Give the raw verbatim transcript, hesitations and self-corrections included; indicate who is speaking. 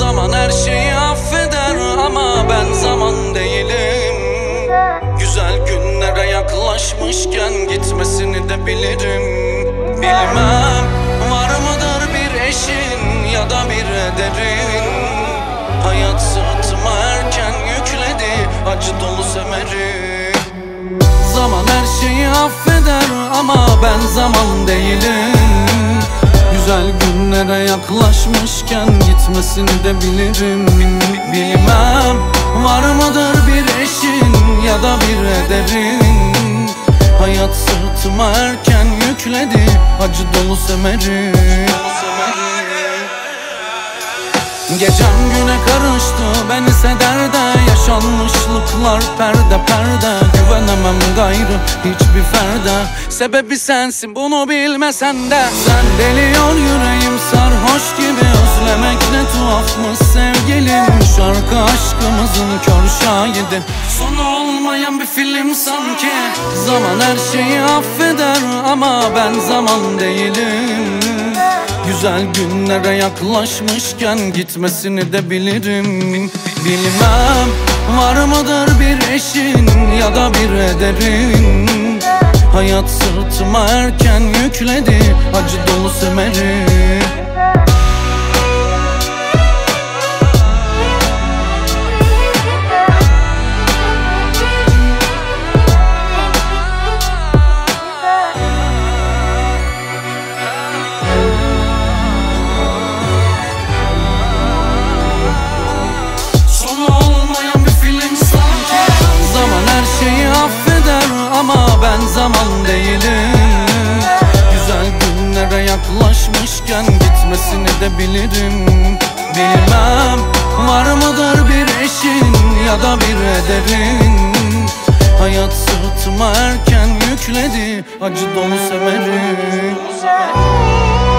Speaker 1: Zaman her şeyi affeder ama ben zaman değilim. Güzel günlere yaklaşmışken gitmesini de bilirim. Bilmem var mıdır bir eşin ya da bir ederin. Hayat sırtıma erken yükledi acı dolu semeri. Zaman her şeyi affeder ama ben zaman değilim. Güzel günlere yaklaşmışken gitmesini de bilirim. Bilmem var mıdır bir eşin ya da bir ederin. Hayat sırtıma erken yükledi acı dolu semeri. Gecem güne karıştı ben ise derde. Yaşanmışlıklar perde perde. Güvenemem gayrı hiçbir ferde. Sebebi sensin bunu bilmesen de. Sen deliyor yüreğim sarhoş gibi. Özlemek ne tuhafmış sevgilim. Şarkı aşkımızın kör şahidi. Sonu olmayan bir film sanki. Zaman her şeyi affeder ama ben zaman değilim. Güzel günlere yaklaşmışken gitmesini de bilirim. Bilmem var mıdır bir eşin ya da bir ederin. Hayat sırtıma erken yükledi acı dolu semeri. Ama ben zaman değilim. Güzel günlere yaklaşmışken gitmesini de bilirim. Bilmem var mıdır bir eşin ya da bir ederin. Hayat sırtıma erken yükledi acı dolu semeri.